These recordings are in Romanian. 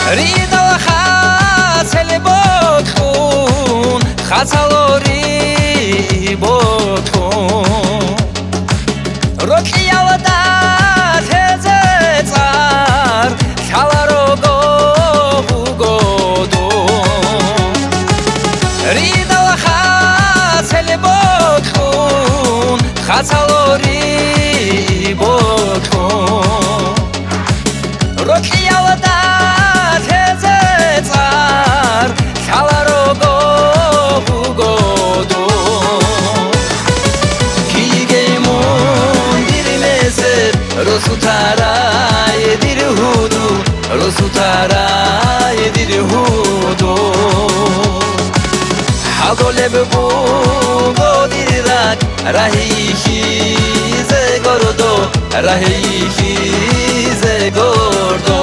ریدا خاصل بکن خاصلوری بکن روکی آودت هزار شالارو گودو ریدا خاصل بکن خاصلوری بکن روکی آودت Rosutaray dirhudu Rosutaray dirhudu Hadole bu godirak rahihi ze gordo rahihi ze gordo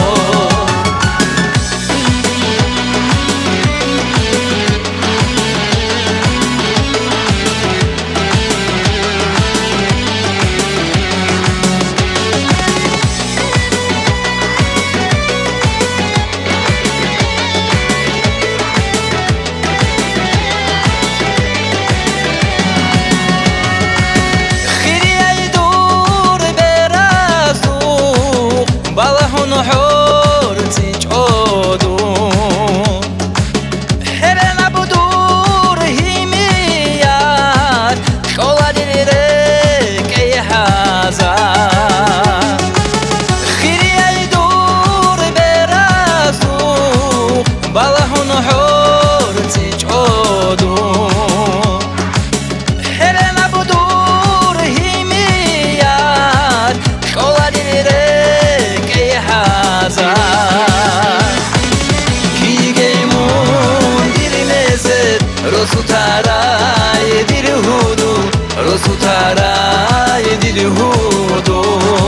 Rosutaray dirhudu Rosutaray dirhudu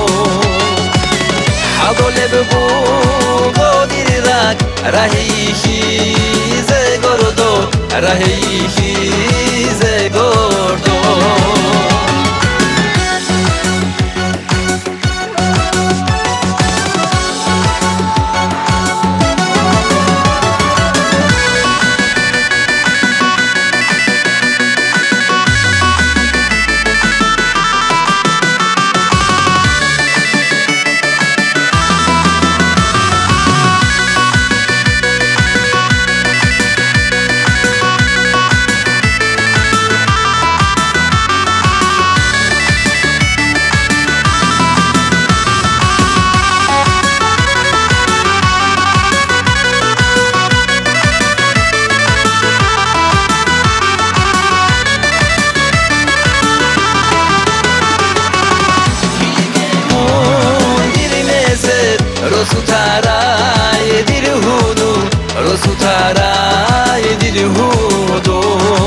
Hadole bu godirak rahihi ze gordo rahihi ze gordo Rosutaray dirhudu Rosutaray dirhudu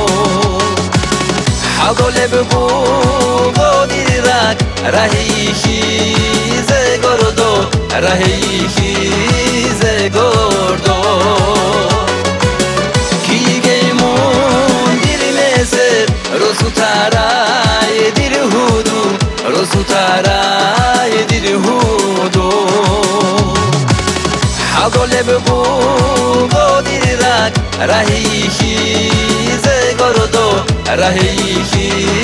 Hadole bu godirak rahihi ze gordo rahihi ze gordo Kigemon dirmeser Rosutaray dirhudu Rosutaray dirhudu Hadole bu godirak rahihi ze gordo rahihi